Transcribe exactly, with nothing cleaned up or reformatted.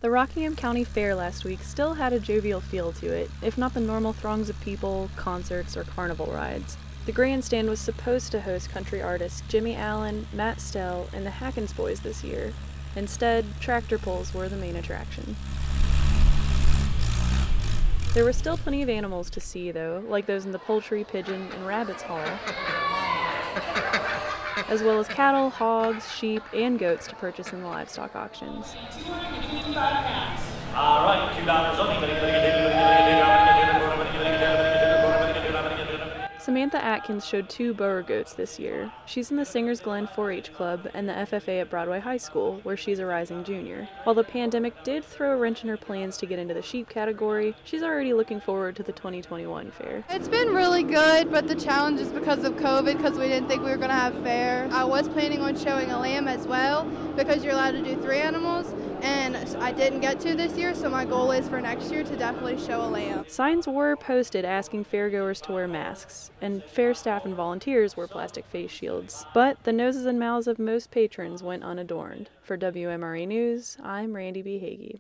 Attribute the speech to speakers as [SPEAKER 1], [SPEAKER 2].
[SPEAKER 1] The Rockingham County Fair last week still had a jovial feel to it, if not the normal throngs of people, concerts, or carnival rides. The grandstand was supposed to host country artists Jimmy Allen, Matt Stell, and the Hackins Boys this year. Instead, tractor pulls were the main attraction. There were still plenty of animals to see, though, like those in the Poultry, Pigeon, and Rabbits Hall, as well as cattle, hogs, sheep, and goats to purchase in the livestock auctions.
[SPEAKER 2] All right, two dollars only.
[SPEAKER 1] Samantha Atkins showed two Boer goats this year. She's in the Singers Glen four H Club and the F F A at Broadway High School, where she's a rising junior. While the pandemic did throw a wrench in her plans to get into the sheep category, she's already looking forward to the twenty twenty-one fair.
[SPEAKER 3] It's been really good, but the challenge is because of COVID, because we didn't think we were going to have fair. I was planning on showing a lamb as well, because you're allowed to do three animals, and I didn't get to this year, so my goal is for next year to definitely show a lamb.
[SPEAKER 1] Signs were posted asking fairgoers to wear masks, and fair staff and volunteers wore plastic face shields. But the noses and mouths of most patrons went unadorned. For W M R E News, I'm Randy B. Hagee.